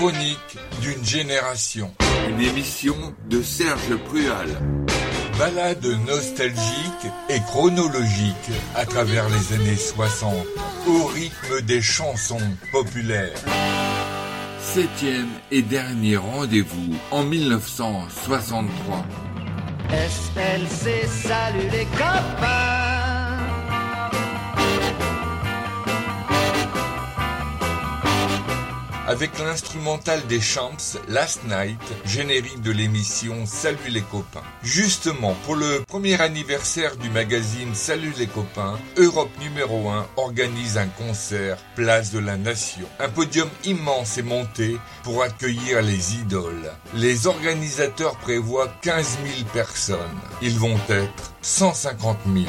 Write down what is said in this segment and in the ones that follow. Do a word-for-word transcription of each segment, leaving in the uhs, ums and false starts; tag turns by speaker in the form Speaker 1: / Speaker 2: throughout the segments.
Speaker 1: Chronique d'une génération.
Speaker 2: Une émission de Serge Prual.
Speaker 1: Balade nostalgique et chronologique à travers les années soixante, au rythme des chansons populaires.
Speaker 2: Septième et dernier rendez-vous en mille neuf cent soixante-trois.
Speaker 3: S L C, salut les copains.
Speaker 1: Avec l'instrumental des Champs, Last Night, générique de l'émission Salut les copains. Justement, pour le premier anniversaire du magazine Salut les copains, Europe numéro un organise un concert Place de la Nation. Un podium immense est monté pour accueillir les idoles. Les organisateurs prévoient quinze mille personnes. Ils vont être cent cinquante mille.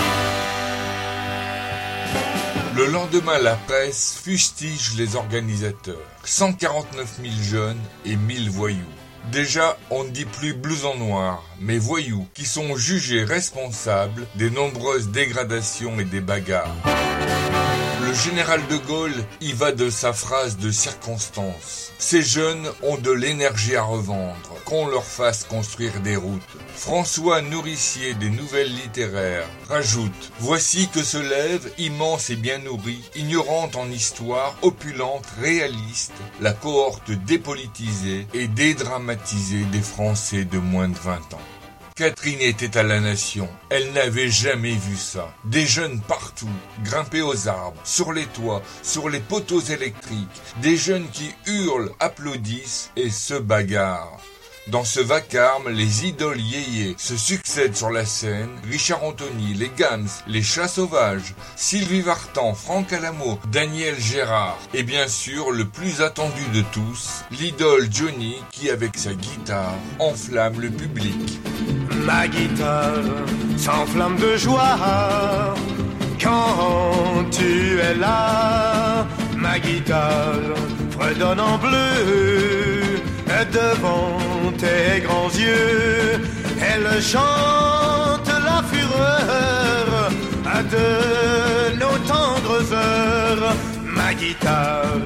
Speaker 1: Le lendemain, la presse fustige les organisateurs. cent quarante-neuf mille jeunes et mille voyous. Déjà, on ne dit plus blousons noirs, mais voyous, qui sont jugés responsables des nombreuses dégradations et des bagarres. Le général de Gaulle y va de sa phrase de circonstance. Ces jeunes ont de l'énergie à revendre, qu'on leur fasse construire des routes. François Nourricier des Nouvelles Littéraires rajoute « Voici que se lève, immense et bien nourrie, ignorante en histoire, opulente, réaliste, la cohorte dépolitisée et dédramatisée des Français de moins de vingt ans. » Catherine était à la Nation, elle n'avait jamais vu ça. Des jeunes partout, grimpés aux arbres, sur les toits, sur les poteaux électriques, des jeunes qui hurlent, applaudissent et se bagarrent. Dans ce vacarme, les idoles yéyés se succèdent sur la scène, Richard Anthony, les Gams, les Chats Sauvages, Sylvie Vartan, Franck Alamo, Daniel Gérard, et bien sûr, le plus attendu de tous, l'idole Johnny qui, avec sa guitare, enflamme le public.
Speaker 4: Ma guitare s'enflamme de joie quand tu es là. Ma guitare fredonne en bleu devant tes grands yeux. Elle chante la fureur de nos tendres heures. Ma guitare,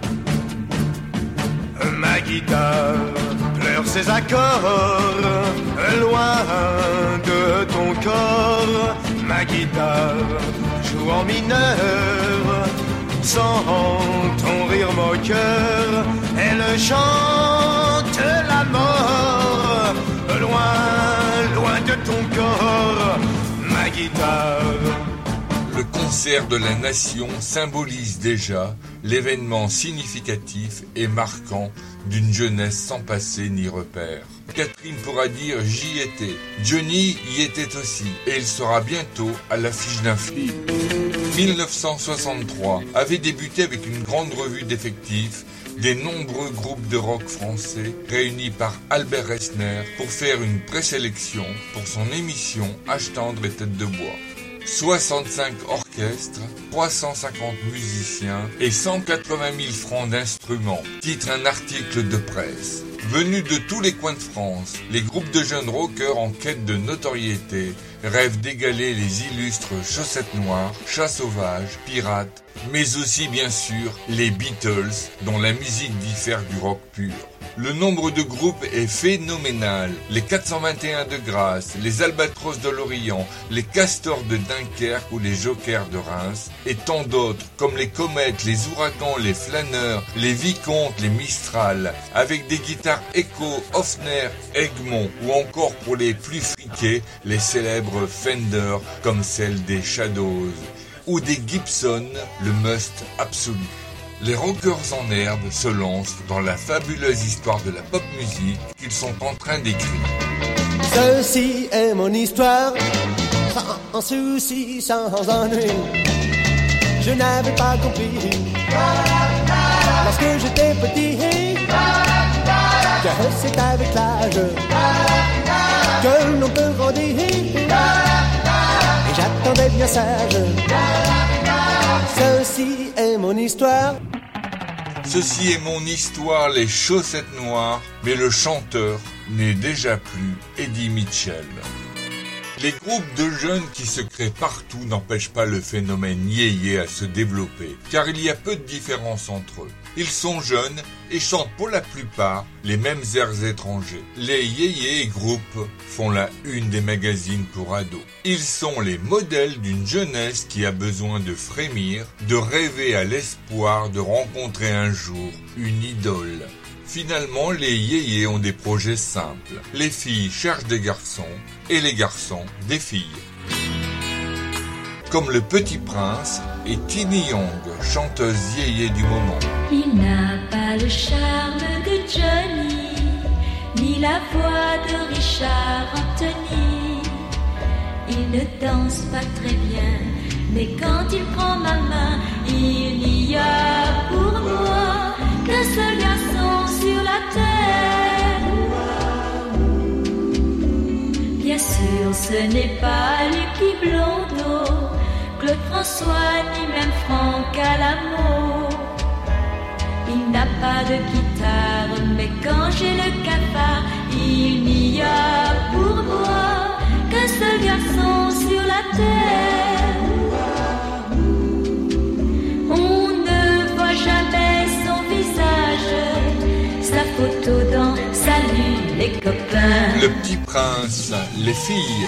Speaker 4: ma guitare pleure ses accords loin de ton corps. Ma guitare joue en mineur sans ton rire moqueur. Elle chante la mort loin, loin de ton corps. Ma guitare.
Speaker 1: Le concert de la Nation symbolise déjà l'événement significatif et marquant d'une jeunesse sans passé ni repère. Catherine pourra dire « j'y étais ». Johnny y était aussi, et il sera bientôt à l'affiche d'un film. mille neuf cent soixante-trois avait débuté avec une grande revue d'effectifs des nombreux groupes de rock français réunis par Albert Resner pour faire une présélection pour son émission Âge tendre et tête de bois. soixante-cinq orchestres, trois cent cinquante musiciens et cent quatre-vingt mille francs d'instruments, titre un article de presse. Venus de tous les coins de France, les groupes de jeunes rockers en quête de notoriété rêvent d'égaler les illustres Chaussettes Noires, Chats Sauvages, Pirates, mais aussi bien sûr les Beatles, dont la musique diffère du rock pur. Le nombre de groupes est phénoménal. Les quatre cent vingt et un de Grasse, les Albatros de Lorient, les Castors de Dunkerque ou les Jokers de Reims, et tant d'autres comme les Comètes, les Ouragans, les Flâneurs, les Vicomtes, les Mistral, avec des guitares Echo, Hofner, Egmont, ou encore pour les plus friqués, les célèbres Fender comme celle des Shadows, ou des Gibson, le must absolu. Les rockers en herbe se lancent dans la fabuleuse histoire de la pop musique qu'ils sont en train d'écrire.
Speaker 5: Ceci est mon histoire, sans souci, sans ennui. Je n'avais pas compris, lorsque j'étais petit, que c'est avec l'âge que l'on peut grandir. Et j'attendais bien sage. Ceci est mon histoire.
Speaker 1: Ceci est mon histoire, les chaussettes noires, mais le chanteur n'est déjà plus Eddie Mitchell. Les groupes de jeunes qui se créent partout n'empêchent pas le phénomène yéyé à se développer, car il y a peu de différence entre eux. Ils sont jeunes et chantent pour la plupart les mêmes airs étrangers. Les yéyés et groupes font la une des magazines pour ados. Ils sont les modèles d'une jeunesse qui a besoin de frémir, de rêver à l'espoir de rencontrer un jour une idole. Finalement, les yéyés ont des projets simples. Les filles cherchent des garçons et les garçons des filles. Comme le Petit Prince et Tini Young, chanteuse yéyé du moment.
Speaker 6: Il n'a pas le charme de Johnny, ni la voix de Richard Anthony. Il ne danse pas très bien, mais quand il prend ma main, il n'y a pour moi qu'un seul garçon sur la terre. Bien sûr, ce n'est pas Lucky Blondeau, Claude François, ni même Franck Alamo. Il n'a pas de guitare, mais quand j'ai le cafard, il n'y a pour moi qu'un seul garçon sur la terre. On ne voit jamais son visage, sa photo dans Salut les copains.
Speaker 1: Le Petit Prince, les filles.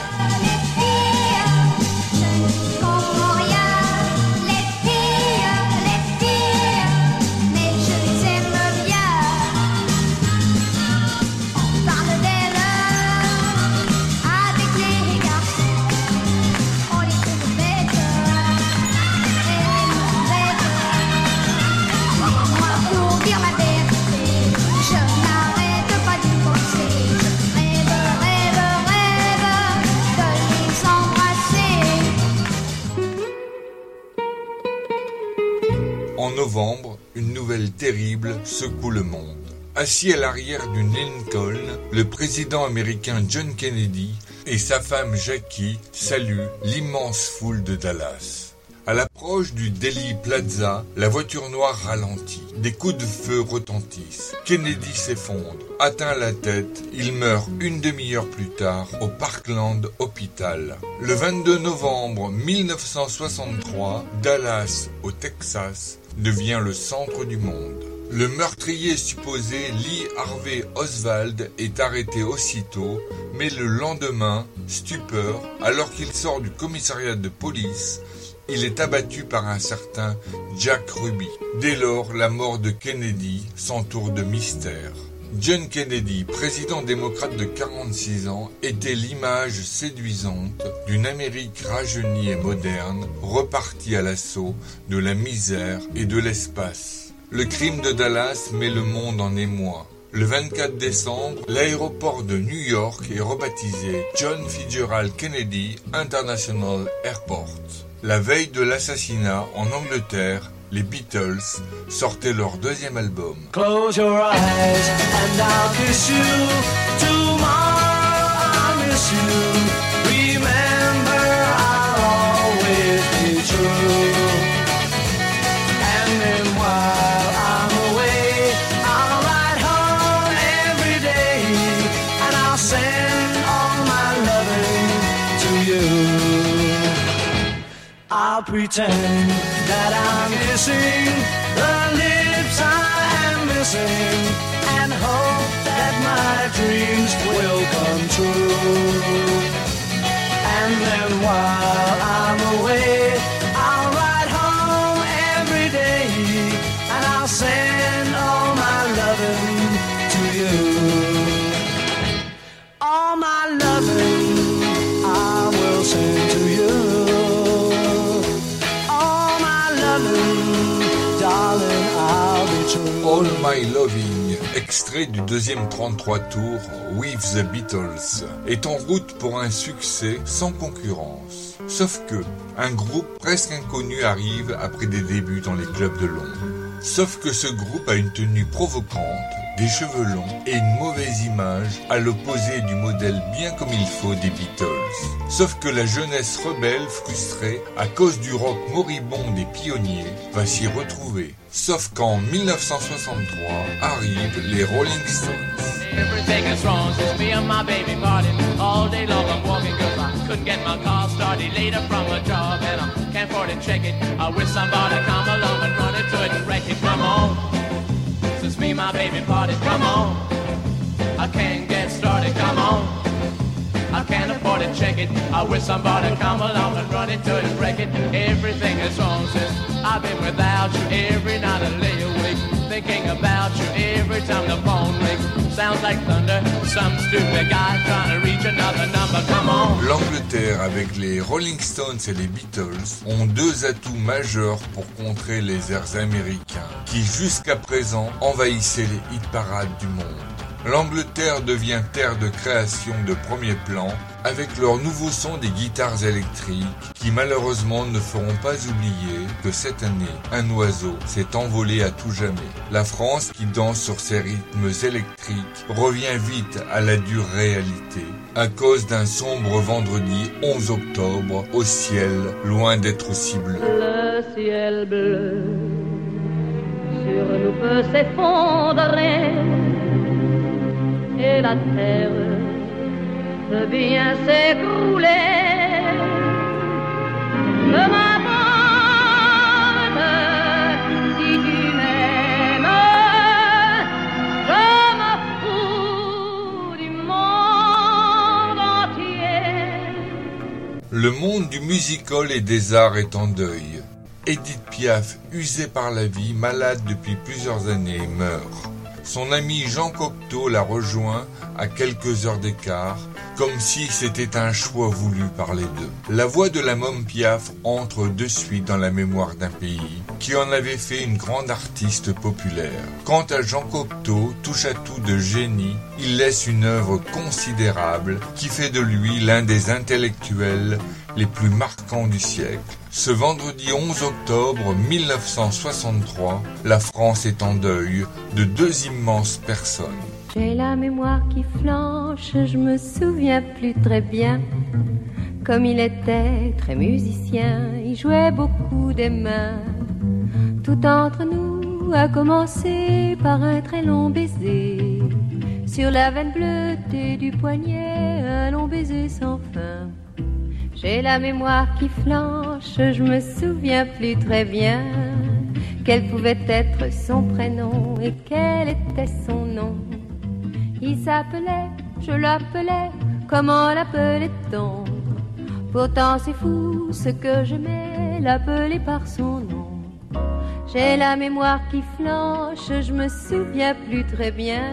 Speaker 1: En novembre, une nouvelle terrible secoue le monde. Assis à l'arrière d'une Lincoln, le président américain John Kennedy et sa femme Jackie saluent l'immense foule de Dallas. À l'approche du Dealey Plaza, la voiture noire ralentit. Des coups de feu retentissent. Kennedy s'effondre. Atteint la tête, il meurt une demi-heure plus tard au Parkland Hospital. Le vingt-deux novembre mille neuf cent soixante-trois, Dallas, au Texas, devient le centre du monde. Le meurtrier supposé Lee Harvey Oswald est arrêté aussitôt, mais le lendemain, stupeur, alors qu'il sort du commissariat de police, il est abattu par un certain Jack Ruby. Dès lors, la mort de Kennedy s'entoure de mystère. John Kennedy, président démocrate de quarante-six ans, était l'image séduisante d'une Amérique rajeunie et moderne, repartie à l'assaut de la misère et de l'espace. Le crime de Dallas met le monde en émoi. Le vingt-quatre décembre, l'aéroport de New York est rebaptisé John Fitzgerald Kennedy International Airport. La veille de l'assassinat, en Angleterre, les Beatles sortaient leur deuxième album.
Speaker 7: Close your eyes and I'll kiss you. Tomorrow I'll miss you. Remember I'll always be true. And then while I'm away, I'll ride home every day. And I'll send all my loving to you. I'll pretend that I'm missing the lips I am missing, and hope that my dreams will come true. And then while I'm away, I'll ride home every day, and I'll send all my loving to you. All my loving I will send to you.
Speaker 1: All My Loving, extrait du deuxième trente-trois tours With the Beatles, est en route pour un succès sans concurrence. Sauf que, un groupe presque inconnu arrive après des débuts dans les clubs de Londres. Sauf que ce groupe a une tenue provocante, des cheveux longs et une mauvaise image à l'opposé du modèle bien comme il faut des Beatles. Sauf que la jeunesse rebelle frustrée à cause du rock moribond des pionniers va s'y retrouver. Sauf qu'en mille neuf cent soixante-trois arrivent les Rolling Stones.
Speaker 8: Everything is wrong, just me and my baby party. All day long I'm walking 'cause I couldn't get my car started later from a job, and I can't afford to check it. I wish somebody come along and run into it and wreck it. Come on, since me and my baby parted, come on. I can't get started, come on. I can't afford to check it. I wish somebody come along and run into it and wreck it. Everything is wrong since I've been without you. Every night I lay awake thinking about you. Every time the phone rings, sounds like thunder. Some stupid guy trying to reach another number. Come on.
Speaker 1: L'Angleterre, avec les Rolling Stones et les Beatles, ont deux atouts majeurs pour contrer les airs américains, qui jusqu'à présent envahissaient les hit-parades du monde. L'Angleterre devient terre de création de premier plan avec leur nouveau son des guitares électriques qui malheureusement ne feront pas oublier que cette année, un oiseau s'est envolé à tout jamais. La France qui danse sur ses rythmes électriques revient vite à la dure réalité à cause d'un sombre vendredi onze octobre au ciel loin d'être si bleu.
Speaker 6: Le ciel bleu sur nous peut s'effondrer et la terre peut bien s'écrouler. Peu m'importe si tu m'aimes, je me fous du monde entier.
Speaker 1: Le monde du music-hall et des arts est en deuil. Edith Piaf, usée par la vie, malade depuis plusieurs années, meurt. Son ami Jean Cocteau la rejoint à quelques heures d'écart, comme si c'était un choix voulu par les deux. La voix de la môme Piaf entre de suite dans la mémoire d'un pays qui en avait fait une grande artiste populaire. Quant à Jean Cocteau, touche à tout de génie, il laisse une œuvre considérable qui fait de lui l'un des intellectuels les plus marquants du siècle. Ce vendredi onze octobre mille neuf cent soixante-trois, la France est en deuil de deux immenses personnes.
Speaker 9: J'ai la mémoire qui flanche, je me souviens plus très bien. Comme il était très musicien, il jouait beaucoup des mains. Tout entre nous a commencé par un très long baiser. Sur la veine bleutée du poignet, un long baiser sans fin. J'ai la mémoire qui flanche, je me souviens plus très bien. Quel pouvait être son prénom et quel était son nom. Il s'appelait, je l'appelais, comment l'appelait-on? Pourtant c'est fou ce que j'aimais, l'appeler par son nom. J'ai la mémoire qui flanche, je me souviens plus très bien.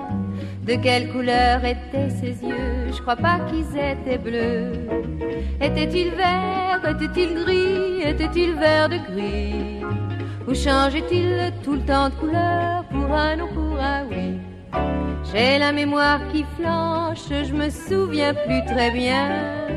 Speaker 9: De quelle couleur étaient ses yeux? Je crois pas qu'ils étaient bleus. Était-il vert? Était-il gris? Était-il vert de gris? Ou changeait-il tout le temps de couleur pour un non, pour un oui? J'ai la mémoire qui flanche, je me souviens plus très bien.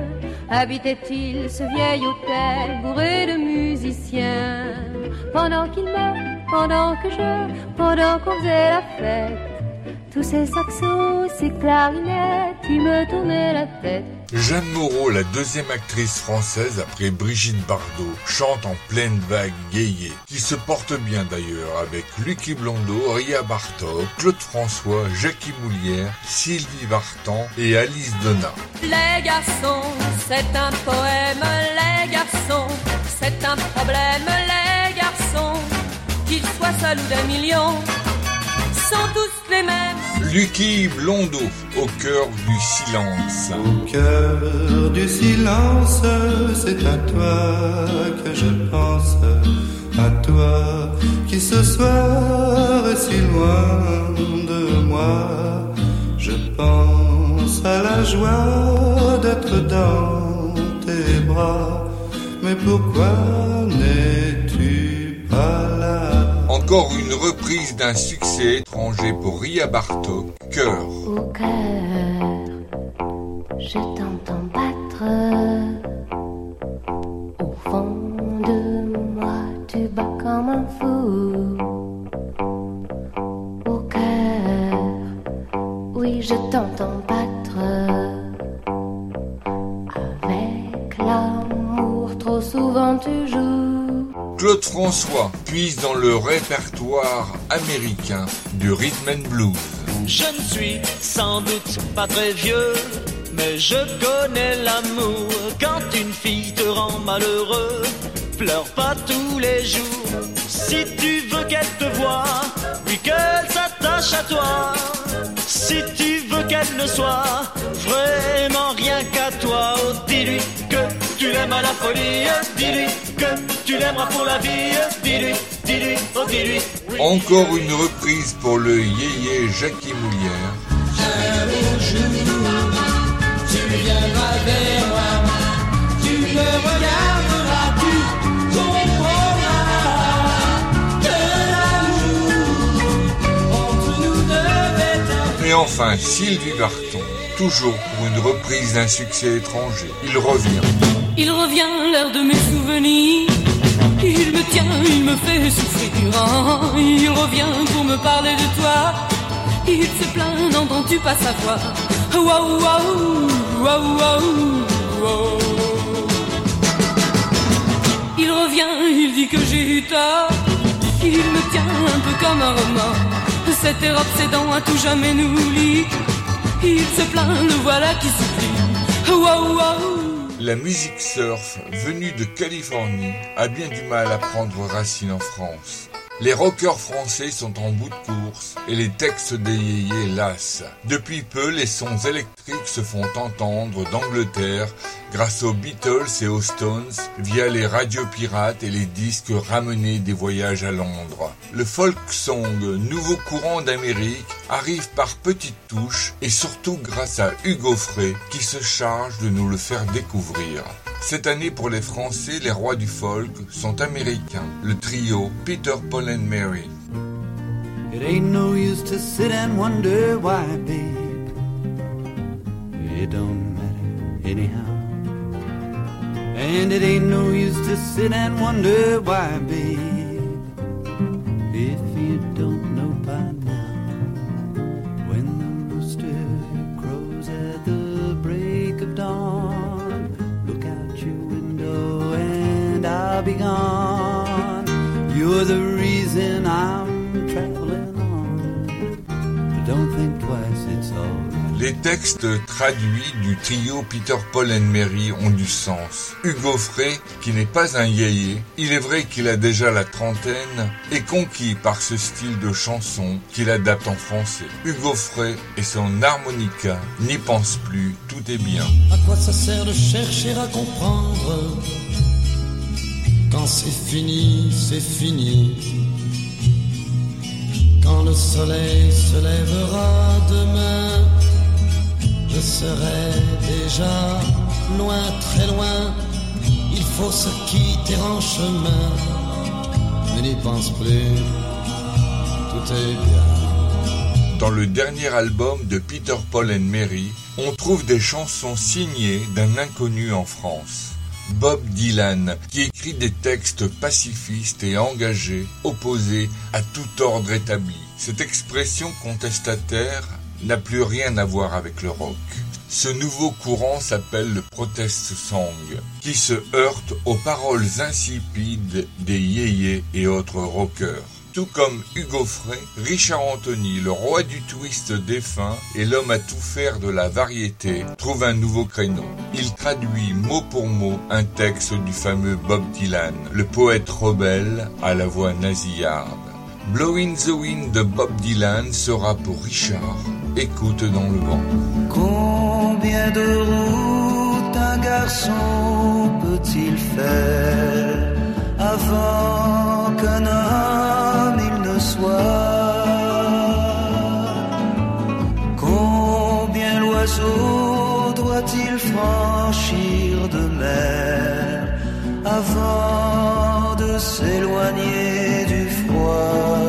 Speaker 9: Habitait-il ce vieil hôtel bourré de musiciens? Pendant qu'il me, pendant que je, pendant qu'on faisait la fête, tous ces saxos, ces clarinettes, ils me tournaient la tête.
Speaker 1: Jeanne Moreau, la deuxième actrice française après Brigitte Bardot, chante en pleine vague gayée, qui se porte bien d'ailleurs avec Lucky Blondeau, Ria Bartok, Claude François, Jackie Moulière, Sylvie Vartan et Alice Donna.
Speaker 10: Les garçons, c'est un poème, les garçons, c'est un problème, les garçons, qu'ils soient seuls ou d'un million, sont tous les mêmes.
Speaker 1: Lucky Blondeau, au cœur du silence.
Speaker 11: Au cœur du silence, c'est à toi que je pense, à toi qui ce soir est si loin de moi. Je pense à la joie d'être dans tes bras, mais pourquoi n'es-tu pas là?
Speaker 1: Encore une reprise d'un succès étranger pour Ria Bartok, Cœur.
Speaker 9: Au cœur, je t'entends battre. Au fond de moi, tu bats comme un fou. Au cœur, oui, je t'entends battre. Avec l'amour, trop souvent tu joues.
Speaker 1: Claude François puise dans le répertoire américain du rhythm and blues.
Speaker 12: Je ne suis sans doute pas très vieux, Mais je connais l'amour, quand une fille te rend malheureux, pleure pas tous les jours. Si tu veux qu'elle te voie, puis qu'elle s'attache à toi, si tu veux qu'elle ne soit vraiment rien qu'à toi, oh dis-lui que tu l'aimes à la folie, dis-lui que tu l'aimeras pour la vie, dis-lui, dis-lui, oh dis-lui.
Speaker 1: Encore une reprise pour le yéyé Jackie Moulière.
Speaker 7: Un beau jour, tu viendras vers moi, tu me regarderas, tu comprendras que l'amour entre nous deux est un...
Speaker 1: Et enfin, Sylvie Vartan, toujours pour une reprise d'un succès étranger. Il revient.
Speaker 10: Il revient l'heure de mes souvenirs, il me tient, il me fait souffrir, il revient pour me parler de toi, il se plaint, n'entends-tu pas sa voix? Waouh, waouh, waouh, waouh, waouh. Il revient, il dit que j'ai eu tort, il me tient un peu comme un remords, cet air obsédant à tout jamais nous lie, il se plaint, le voilà qui supplie. Waouh, waouh.
Speaker 1: La musique surf, venue de Californie, a bien du mal à prendre racine en France. Les rockers français sont en bout de course et les textes des yéyés lassent. Depuis peu, les sons électriques se font entendre d'Angleterre grâce aux Beatles et aux Stones via les radios pirates et les disques ramenés des voyages à Londres. Le folk song, nouveau courant d'Amérique, arrive par petites touches et surtout grâce à Hugo Frey qui se charge de nous le faire découvrir. Cette année, pour les Français, les rois du folk sont américains, le trio Peter, Paul and Mary.
Speaker 13: It ain't no use to sit and wonder why, babe. It don't matter anyhow. And it ain't no use to sit and wonder why, babe. If you don't know by now, when the rooster crows at the break of dawn, look out your window and I'll be gone. You're the reason I'm traveling on, but don't think twice, it's all right.
Speaker 1: Les textes traduits du trio Peter, Paul and Mary ont du sens. Hugo Frey, qui n'est pas un yéyé, il est vrai qu'il a déjà la trentaine, est conquis par ce style de chanson qu'il adapte en français. Hugo Frey et son harmonica n'y pense plus, tout est bien.
Speaker 7: À quoi ça sert de chercher à comprendre? Quand c'est fini, c'est fini. Quand le soleil se lèvera demain, je serai déjà loin, très loin. Il faut se quitter en chemin. Ne n'y pense plus, tout est bien.
Speaker 1: Dans le dernier album de Peter, Paul and Mary, on trouve des chansons signées d'un inconnu en France. Bob Dylan, qui écrit des textes pacifistes et engagés, opposés à tout ordre établi. Cette expression contestataire n'a plus rien à voir avec le rock. Ce nouveau courant s'appelle le protest song, qui se heurte aux paroles insipides des yéyés et autres rockers. Tout comme Hugo Frey, Richard Anthony, le roi du twist défunt et l'homme à tout faire de la variété, trouve un nouveau créneau. Il traduit mot pour mot un texte du fameux Bob Dylan, le poète rebelle à la voix nasillarde. Blowin' the Wind de Bob Dylan sera pour Richard. Écoute dans le vent.
Speaker 14: Combien de routes un garçon peut-il faire avant qu'un homme il ne soit? Combien l'oiseau doit-il franchir de mer avant de s'éloigner du froid?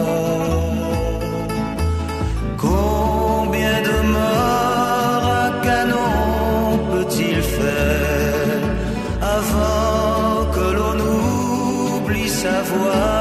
Speaker 14: Combien de morts un canon peut-il faire avant que l'on oublie sa voix?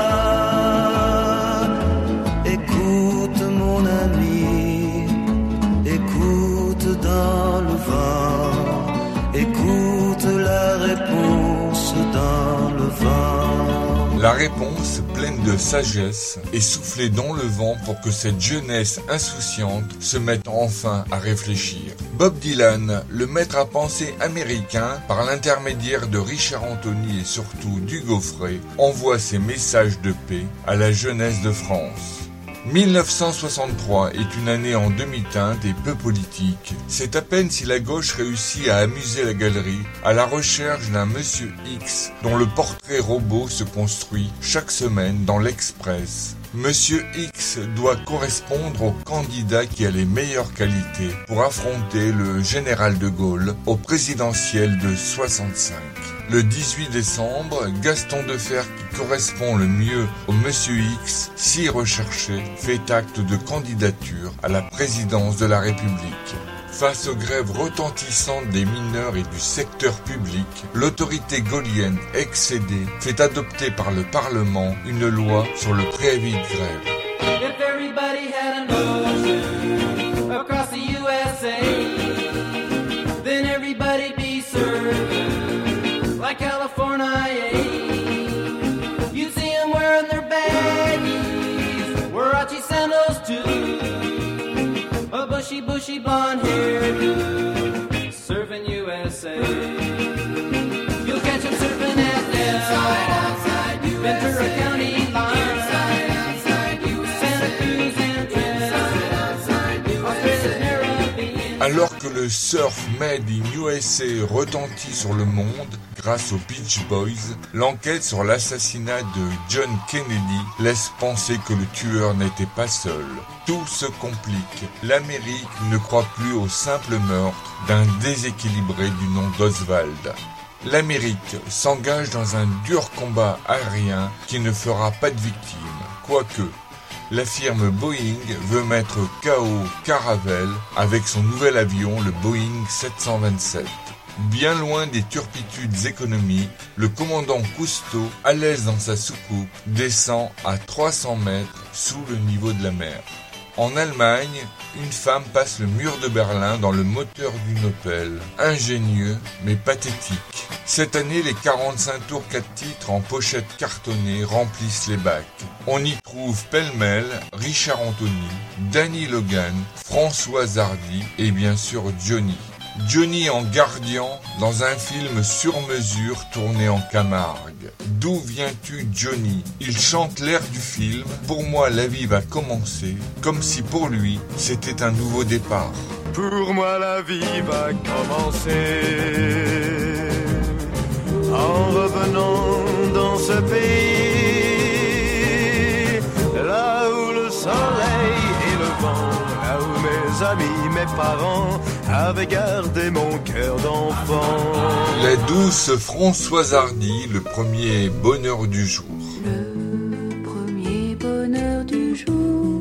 Speaker 14: Écoute mon ami, écoute dans le vent, écoute la réponse dans le vent.
Speaker 1: La réponse réponse pleine de sagesse et soufflée dans le vent pour que cette jeunesse insouciante se mette enfin à réfléchir. Bob Dylan, le maître à penser américain, par l'intermédiaire de Richard Anthony et surtout d'Hugo Frey, envoie ses messages de paix à la jeunesse de France. mille neuf cent soixante-trois est une année en demi-teinte et peu politique. C'est à peine si la gauche réussit à amuser la galerie à la recherche d'un Monsieur X dont le portrait robot se construit chaque semaine dans l'Express. Monsieur X doit correspondre au candidat qui a les meilleures qualités pour affronter le général de Gaulle au présidentiel de soixante-cinq. Le dix-huit décembre, Gaston Defferre, qui correspond le mieux au Monsieur X, si recherché, fait acte de candidature à la présidence de la République. Face aux grèves retentissantes des mineurs et du secteur public, l'autorité gaullienne excédée fait adopter par le Parlement une loi sur le préavis de grève.
Speaker 8: If everybody had an ocean across the U S A, then everybody'd be served like California. You'd see them wearing their baggies, Warachi sandals too, a bushy, bushy blonde hairdo, serving U S A. You'll catch them surfing at the Ventura County line.
Speaker 1: Alors que le surf made in U S A retentit sur le monde grâce aux Beach Boys, l'enquête sur l'assassinat de John Kennedy laisse penser que le tueur n'était pas seul. Tout se complique. L'Amérique ne croit plus au simple meurtre d'un déséquilibré du nom d'Oswald. L'Amérique s'engage dans un dur combat aérien qui ne fera pas de victimes, quoique la firme Boeing veut mettre K O Caravelle avec son nouvel avion, le Boeing sept cent vingt-sept. Bien loin des turpitudes économiques, le commandant Cousteau, à l'aise dans sa soucoupe, descend à trois cents mètres sous le niveau de la mer. En Allemagne, une femme passe le mur de Berlin dans le moteur d'une Opel. Ingénieux, mais pathétique. Cette année, les quarante-cinq tours quatre titres en pochette cartonnée remplissent les bacs. On y trouve pêle-mêle Richard Anthony, Danny Logan, Françoise Hardy et bien sûr Johnny. Johnny en gardien dans un film sur mesure tourné en Camargue. D'où viens-tu, Johnny? Il chante l'air du film. Pour moi, la vie va commencer, comme si pour lui, c'était un nouveau départ.
Speaker 4: Pour moi, la vie va commencer en revenant dans ce pays, là où le soleil et le vent, là où mes amis, mes parents avaient gardé mon cœur d'enfant.
Speaker 1: La douce Françoise Hardy, le premier bonheur du jour.
Speaker 15: Le premier bonheur du jour,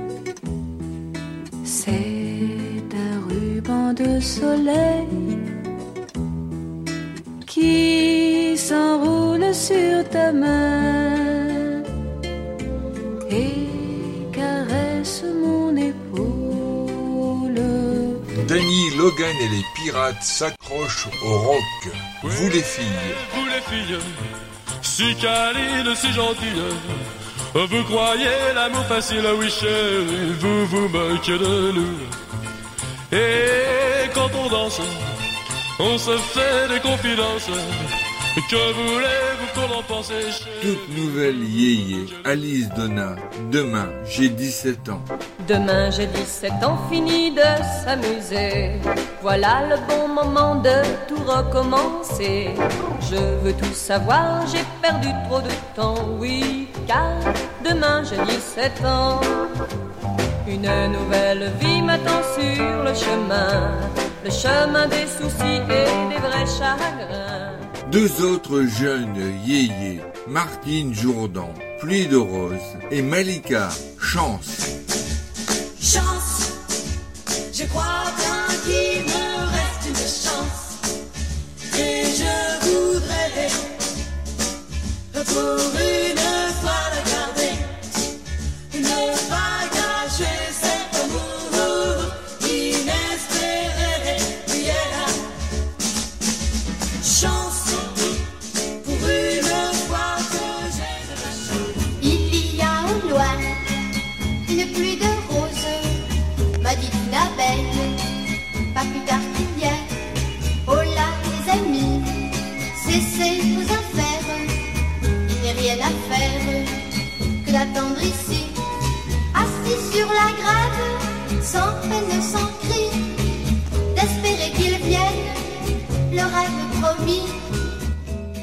Speaker 15: c'est un ruban de soleil qui s'enroule sur ta main et caresse mon épaule.
Speaker 1: Danny Logan et les pirates s'accrochent au rock. Vous les filles,
Speaker 16: vous les filles, si câlines, si gentilles, vous croyez l'amour facile, oui chérie, vous vous moquez de nous. Et quand on danse, on se fait des confidences. Que voulez-vous qu'on en pense, chérie?
Speaker 2: Toute nouvelle yéyé, Alice Donna. Demain, j'ai dix-sept ans.
Speaker 10: Demain j'ai dix-sept ans, fini de s'amuser. Voilà le bon moment de tout recommencer. Je veux tout savoir, j'ai perdu trop de temps. Oui, car demain j'ai dix-sept ans. Une nouvelle vie m'attend sur le chemin. Le chemin des soucis et des vrais chagrins.
Speaker 2: Deux autres jeunes yéyés, Martine Jourdan, Pluie de rose, et Malika, Chance.
Speaker 17: Chance, je crois bien qu'il me reste une chance. Et je voudrais pour une fois la garder, ne pas gâcher cet amour inespéré. Yeah. Chance, pour une fois que j'ai de la chance.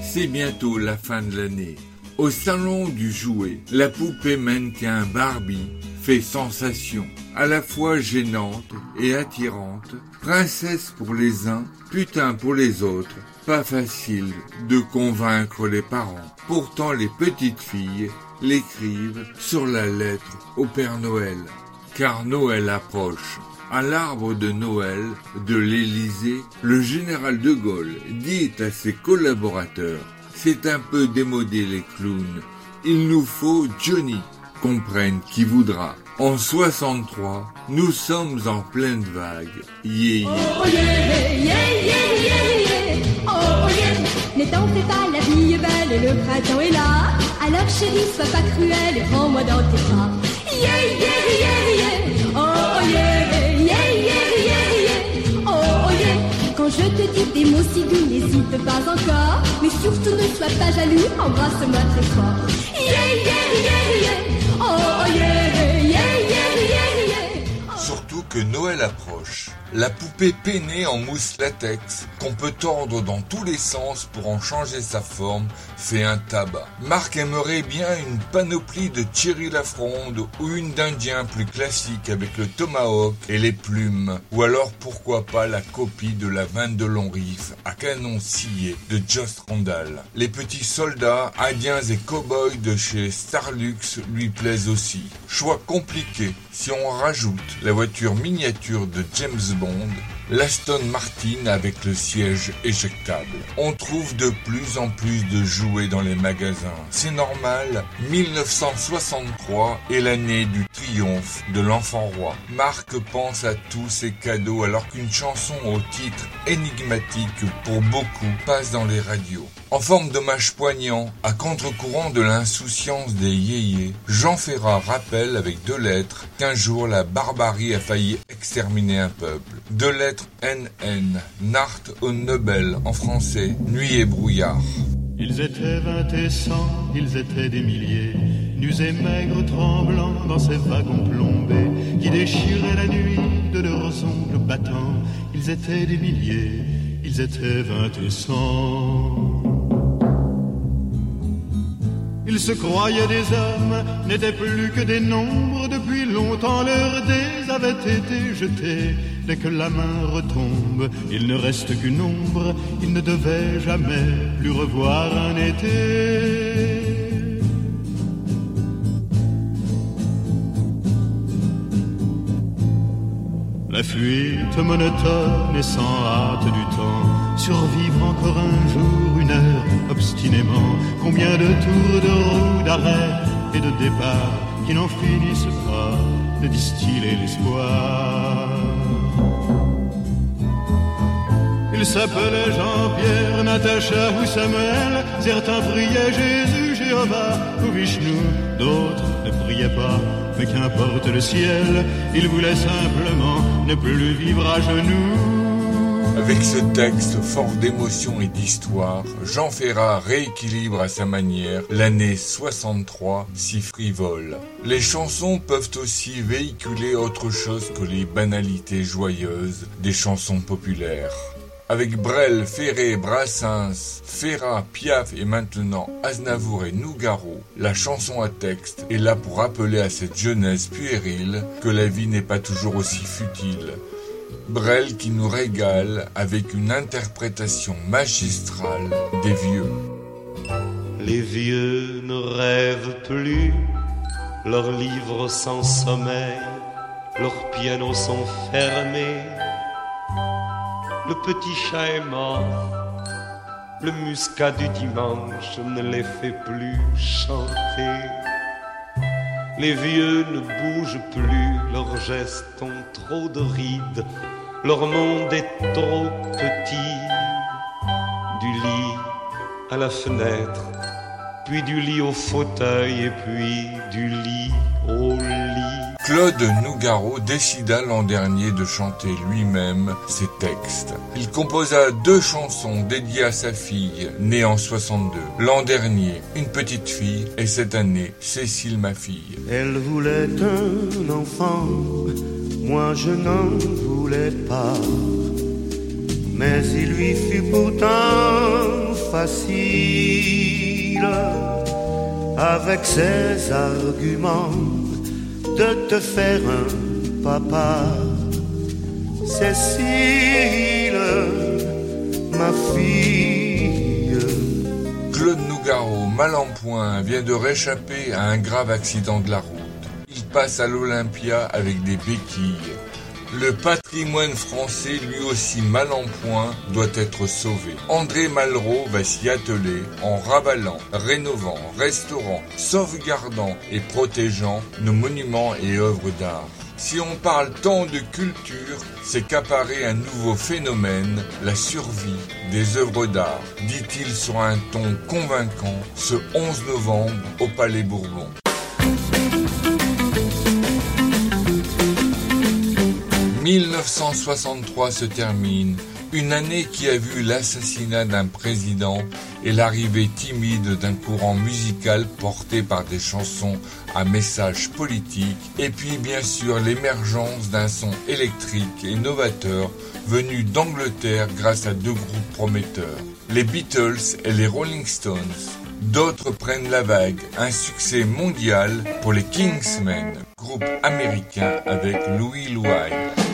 Speaker 2: C'est bientôt la fin de l'année. Au salon du jouet, la poupée mannequin Barbie fait sensation, à la fois gênante et attirante, princesse pour les uns, putain pour les autres. Pas facile de convaincre les parents. Pourtant les petites filles l'écrivent sur la lettre au Père Noël. Car Noël approche. À l'arbre de Noël de l'Élysée, le général de Gaulle dit à ses collaborateurs: c'est un peu démodé les clowns. Il nous faut Johnny. Comprenne qui voudra. En soixante-trois, nous sommes en pleine vague. Yeah, yeah.
Speaker 18: Oh yeah, yeah, yeah, yeah, yeah. Oh yeah. Ne t'en fais pas, la vie est belle et le printemps est là. Alors chérie, sois pas cruelle et prends-moi dans tes bras. Yeah, yeah, yeah, yeah. Oh yeah, yeah, yeah, yeah, yeah. Oh yeah. Quand je te dis des mots si doux, n'hésite pas encore. Mais surtout ne sois pas jaloux, embrasse-moi très fort. Yeah, yeah, yeah, yeah. Oh yeah, yeah, yeah, yeah, yeah.
Speaker 1: Surtout que Noël approche. La poupée peinée en mousse latex, qu'on peut tordre dans tous les sens pour en changer sa forme, fait un tabac. Marc aimerait bien une panoplie de Thierry Lafronde ou une d'Indien plus classique avec le tomahawk et les plumes. Ou alors pourquoi pas la copie de la vingt-deux Longriff à canon scié de Jost Randall. Les petits soldats, indiens et cow-boys de chez Starlux lui plaisent aussi. Choix compliqué si on rajoute la voiture miniature de James Bond, l'Aston Martin avec le siège éjectable. On trouve de plus en plus de jouets dans les magasins. C'est normal, mille neuf cent soixante-trois est l'année du triomphe de l'enfant roi. Marc pense à tous ces cadeaux alors qu'une chanson au titre énigmatique pour beaucoup passe dans les radios. En forme d'hommage poignant, à contre-courant de l'insouciance des yéyés, Jean Ferrat rappelle avec deux lettres qu'un jour la barbarie a failli exterminer un peuple. Deux lettres N N, Nacht und Nebel en français, nuit et brouillard.
Speaker 11: Ils étaient vingt et cent, ils étaient des milliers, nus et maigres tremblants dans ces wagons plombés, qui déchiraient la nuit de leurs ongles battants. Ils étaient des milliers, ils étaient vingt et cent. Ils se croyaient des hommes, n'étaient plus que des nombres. Depuis longtemps leurs dés avaient été jetés. Dès que la main retombe, il ne reste qu'une ombre. Ils ne devaient jamais plus revoir un été. La fuite monotone et sans hâte du temps, survivre encore un jour, une heure, obstinément. Combien de tours de roue, d'arrêt et de départ qui n'en finissent pas de distiller l'espoir. Ils s'appelaient Jean-Pierre, Natacha ou Samuel. Certains priaient Jésus, Jéhovah ou Vishnu. D'autres ne priaient pas, mais qu'importe le ciel. Ils voulaient simplement ne plus vivre à genoux.
Speaker 1: Avec ce texte fort d'émotion et d'histoire, Jean Ferrat rééquilibre à sa manière l'année soixante-trois si frivole. Les chansons peuvent aussi véhiculer autre chose que les banalités joyeuses des chansons populaires. Avec Brel, Ferré, Brassens, Ferrat, Piaf et maintenant Aznavour et Nougaro, la chanson à texte est là pour rappeler à cette jeunesse puérile que la vie n'est pas toujours aussi futile. Brel qui nous régale avec une interprétation magistrale des vieux.
Speaker 12: Les vieux ne rêvent plus, leurs livres sans sommeil, leurs pianos sont fermés. Le petit chat est mort, le muscat du dimanche ne les fait plus chanter. Les vieux ne bougent plus, leurs gestes ont trop de rides, leur monde est trop petit. Du lit à la fenêtre, puis du lit au fauteuil et puis du lit au lit.
Speaker 1: Claude Nougaro décida l'an dernier de chanter lui-même ses textes. Il composa deux chansons dédiées à sa fille, née en soixante-deux. L'an dernier, Une petite fille, et cette année, Cécile ma fille.
Speaker 14: Elle voulait un enfant, moi je n'en voulais pas. Mais il lui fut pourtant facile avec ses arguments de te faire un papa. Cécile, ma fille.
Speaker 2: Claude Nougaro, mal en point, vient de réchapper à un grave accident de la route. Il passe à l'Olympia avec des béquilles. Le patrimoine français, lui aussi mal en point, doit être sauvé. André Malraux va s'y atteler en ravalant, rénovant, restaurant, sauvegardant et protégeant nos monuments et œuvres d'art. Si on parle tant de culture, c'est qu'apparaît un nouveau phénomène, la survie des œuvres d'art, dit-il sur un ton convaincant ce onze novembre au Palais Bourbon. mille neuf cent soixante-trois se termine, une année qui a vu l'assassinat d'un président et l'arrivée timide d'un courant musical porté par des chansons à message politique, et puis bien sûr l'émergence d'un son électrique et novateur venu d'Angleterre grâce à deux groupes prometteurs, les Beatles et les Rolling Stones. D'autres prennent la vague, un succès mondial pour les Kingsmen, groupe américain avec Louis Louis.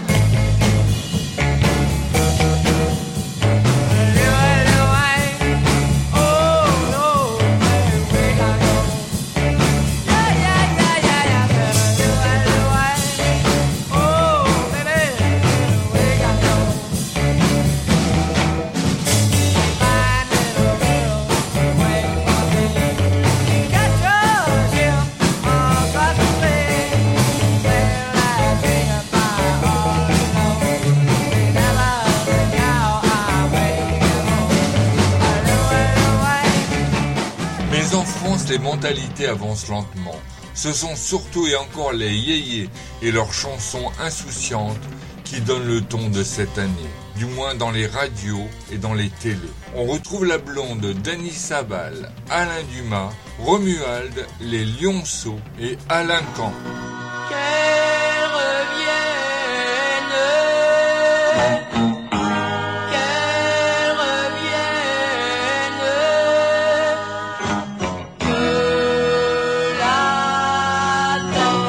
Speaker 2: Les mentalités avancent lentement. Ce sont surtout et encore les yéyés et leurs chansons insouciantes qui donnent le ton de cette année, du moins dans les radios et dans les télés. On retrouve la blonde Dany Sabal, Alain Dumas, Romuald, les Lionceaux et Alain Camp.
Speaker 12: Qu'elle revienne, qu'elle revienne, que l'attend.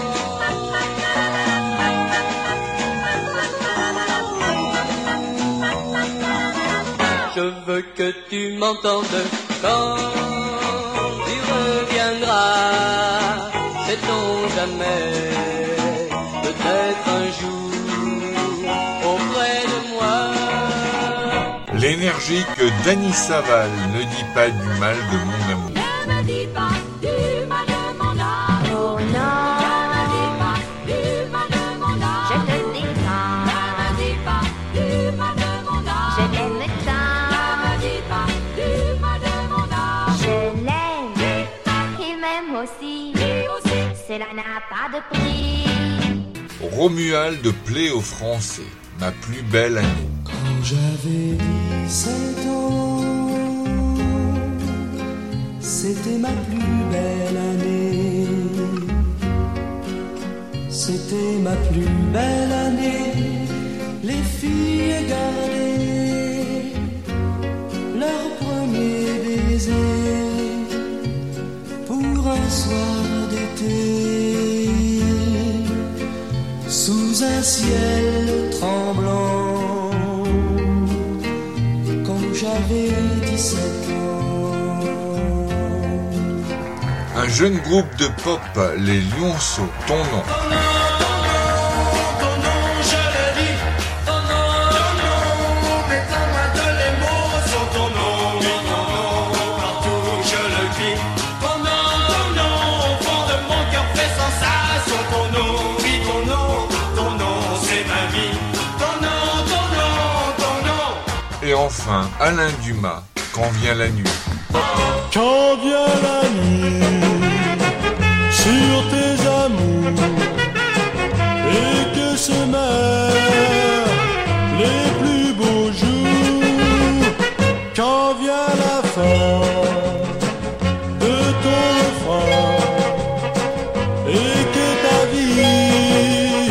Speaker 12: Je veux que tu m'entendes quand tu reviendras. Sait-on jamais, peut-être un jour, auprès de moi.
Speaker 2: L'énergique Dany Sabal ne dit pas du mal de mon amour.
Speaker 6: Ne me dis pas du mal de mon âme. Oh non. Ne me dis pas du mal de mon âme. Je te défends. Ne me dis pas du mal de mon âme. Je l'aime tant. Ne me dis pas du mal de mon âme. Je l'aime. Il m'aime aussi. Cela n'a pas de prix.
Speaker 2: Romuald plaît aux Français, ma plus belle année.
Speaker 11: Quand j'avais dix-sept ans, c'était ma plus belle année. C'était ma plus belle année. Les filles gardaient leur premier baiser pour un soir d'été, sous un ciel tremblant, quand j'avais dix-sept ans.
Speaker 2: Un jeune groupe de pop, les Lionceaux, ton nom. Et enfin, Alain Dumas, quand vient la nuit.
Speaker 16: Quand vient la nuit sur tes amours et que se meurent les plus beaux jours, quand vient la fin de ton refrain et que ta vie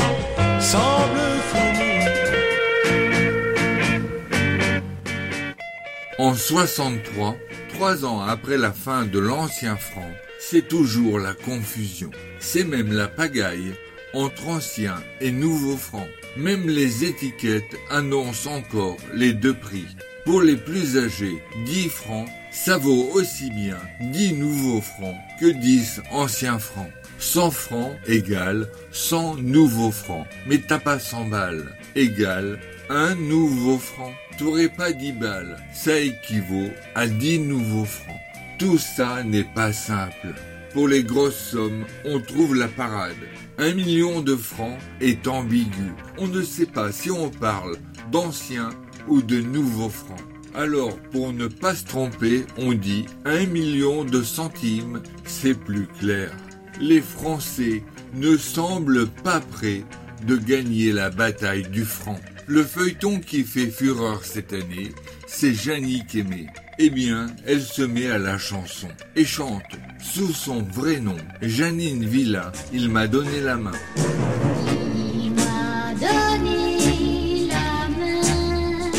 Speaker 16: semble finie.
Speaker 2: On soixante-trois, trois ans après la fin de l'ancien franc, c'est toujours la confusion. C'est même la pagaille entre ancien et nouveau franc. Même les étiquettes annoncent encore les deux prix. Pour les plus âgés, dix francs, ça vaut aussi bien dix nouveaux francs que dix anciens francs. cent francs égale cent nouveaux francs. Mais t'as pas cent balles égale un nouveau franc. T'aurais pas dix balles, ça équivaut à dix nouveaux francs. Tout ça n'est pas simple. Pour les grosses sommes, on trouve la parade. Un million de francs est ambigu. On ne sait pas si on parle d'anciens ou de nouveaux francs. Alors, pour ne pas se tromper, on dit un million de centimes, c'est plus clair. Les Français ne semblent pas prêts de gagner la bataille du franc. Le feuilleton qui fait fureur cette année, c'est Jannick Aimé. Eh bien, elle se met à la chanson et chante sous son vrai nom, Janine Villa. Il m'a donné la main.
Speaker 18: Il m'a donné la main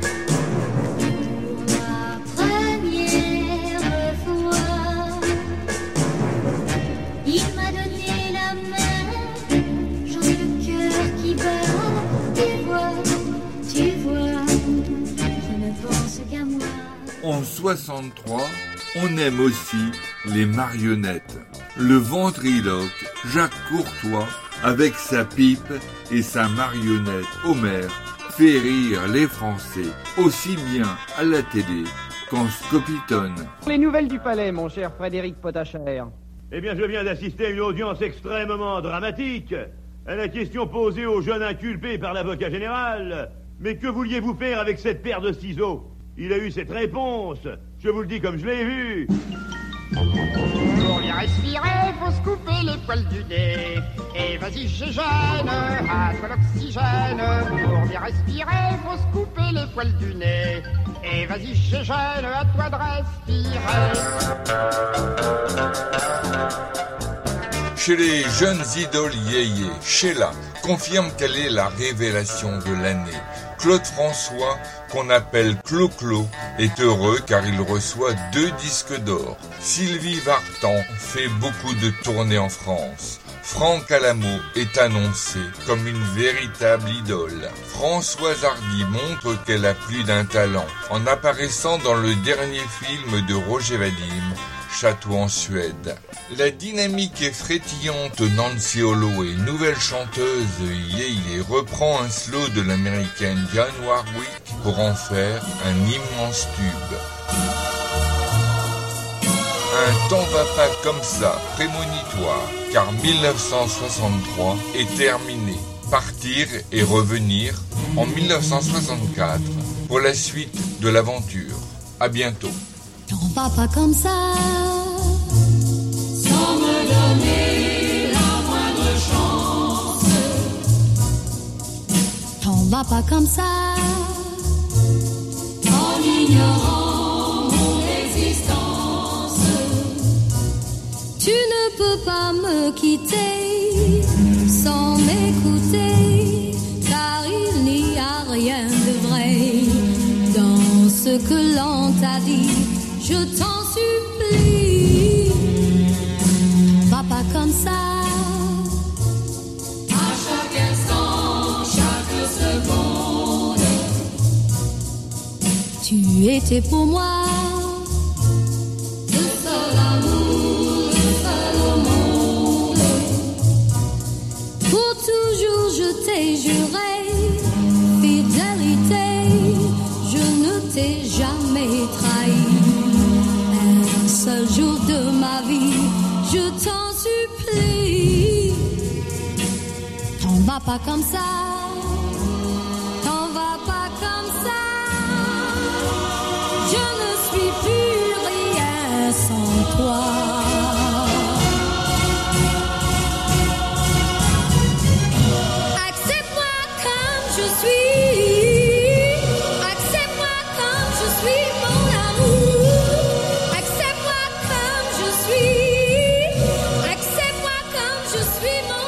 Speaker 18: pour la première fois. Il m'a donné la main, j'en ai le cœur qui bat. Tu vois, tu vois, je ne pense qu'à moi.
Speaker 2: En soixante-trois, on aime aussi les marionnettes. Le ventriloque Jacques Courtois, avec sa pipe et sa marionnette Homer, fait rire les Français, aussi bien à la télé qu'en scopitone.
Speaker 19: Les nouvelles du palais, mon cher Frédéric Potachère.
Speaker 20: Eh bien, je viens d'assister à une audience extrêmement dramatique à la question posée au jeune inculpé par l'avocat général. Mais que vouliez-vous faire avec cette paire de ciseaux ? Il a eu cette réponse. Je vous le dis comme je l'ai vu.
Speaker 21: Pour bien respirer, faut se couper les poils du nez. Et vas-y, Gégène, à toi l'oxygène. Pour bien respirer, faut se couper les poils du nez. Et vas-y, Gégène, à toi de respirer.
Speaker 1: Chez les jeunes idoles yéyé, Sheila confirme qu'elle est la révélation de l'année. Claude François, qu'on appelle Clo-Clo, est heureux car il reçoit deux disques d'or. Sylvie Vartan fait beaucoup de tournées en France. Franck Alamo est annoncé comme une véritable idole. Françoise Hardy montre qu'elle a plus d'un talent en apparaissant dans le dernier film de Roger Vadim, Château en Suède. La dynamique et frétillante Nancy Holloway, nouvelle chanteuse yéyé, reprend un slow de l'américaine Dionne Warwick pour en faire un immense tube. Un temps va pas comme ça, prémonitoire, car mille neuf cent soixante-trois est terminé. Partir et revenir en mille neuf cent soixante-quatre pour la suite de l'aventure. À bientôt.
Speaker 18: T'en vas pas comme ça, sans me donner la moindre chance. T'en vas pas comme ça, en ignorant mon existence. Tu ne peux pas me quitter sans m'écouter, car il n'y a rien de vrai dans ce que l'on t'a dit. Je t'en supplie, va pas comme ça. À chaque instant, chaque seconde, tu étais pour moi le seul amour, le seul au monde. Pour toujours je t'ai juré fidélité, je ne t'ai jamais trahi. Seul jour de ma vie, je t'en supplie. T'en vas pas comme ça, t'en vas pas comme ça. Je ne suis plus rien sans toi. Accepte-moi comme je suis, accepte-moi comme je suis, mon amour. Accepte-moi comme je suis, accepte-moi comme je suis, mon